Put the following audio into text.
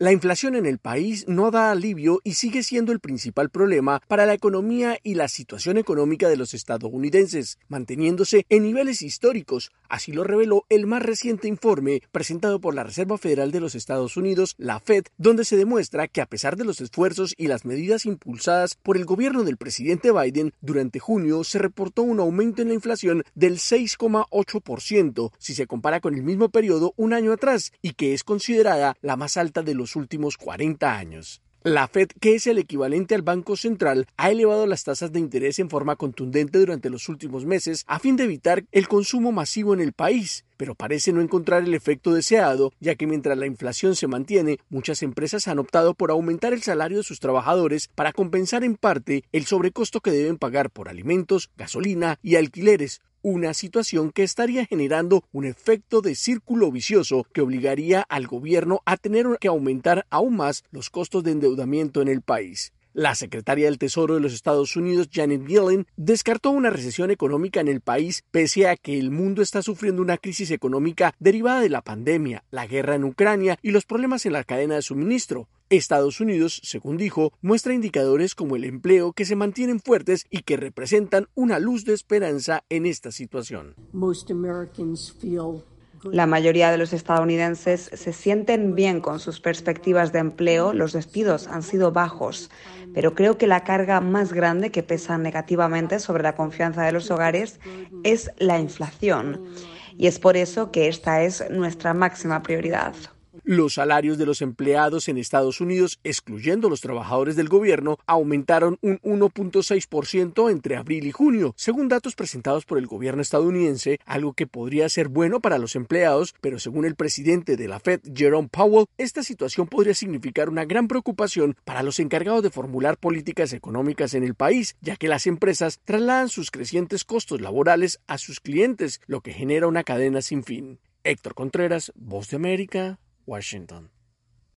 La inflación en el país no da alivio y sigue siendo el principal problema para la economía y la situación económica de los estadounidenses, manteniéndose en niveles históricos. Así lo reveló el más reciente informe presentado por la Reserva Federal de los Estados Unidos, la Fed, donde se demuestra que a pesar de los esfuerzos y las medidas impulsadas por el gobierno del presidente Biden, durante junio se reportó un aumento en la inflación del 6,8% si se compara con el mismo periodo un año atrás, y que es considerada la más alta de los últimos 40 años. La Fed, que es el equivalente al Banco Central, ha elevado las tasas de interés en forma contundente durante los últimos meses a fin de evitar el consumo masivo en el país, pero parece no encontrar el efecto deseado, ya que mientras la inflación se mantiene, muchas empresas han optado por aumentar el salario de sus trabajadores para compensar en parte el sobrecosto que deben pagar por alimentos, gasolina y alquileres. Una situación que estaría generando un efecto de círculo vicioso que obligaría al gobierno a tener que aumentar aún más los costos de endeudamiento en el país. La secretaria del Tesoro de los Estados Unidos, Janet Yellen, descartó una recesión económica en el país pese a que el mundo está sufriendo una crisis económica derivada de la pandemia, la guerra en Ucrania y los problemas en la cadena de suministro. Estados Unidos, según dijo, muestra indicadores como el empleo que se mantienen fuertes y que representan una luz de esperanza en esta situación. La mayoría de los estadounidenses se sienten bien con sus perspectivas de empleo, los despidos han sido bajos, pero creo que la carga más grande que pesa negativamente sobre la confianza de los hogares es la inflación, y es por eso que esta es nuestra máxima prioridad. Los salarios de los empleados en Estados Unidos, excluyendo los trabajadores del gobierno, aumentaron un 1,6% entre abril y junio, según datos presentados por el gobierno estadounidense, algo que podría ser bueno para los empleados, pero según el presidente de la Fed, Jerome Powell, esta situación podría significar una gran preocupación para los encargados de formular políticas económicas en el país, ya que las empresas trasladan sus crecientes costos laborales a sus clientes, lo que genera una cadena sin fin. Héctor Contreras, Voz de América, Washington.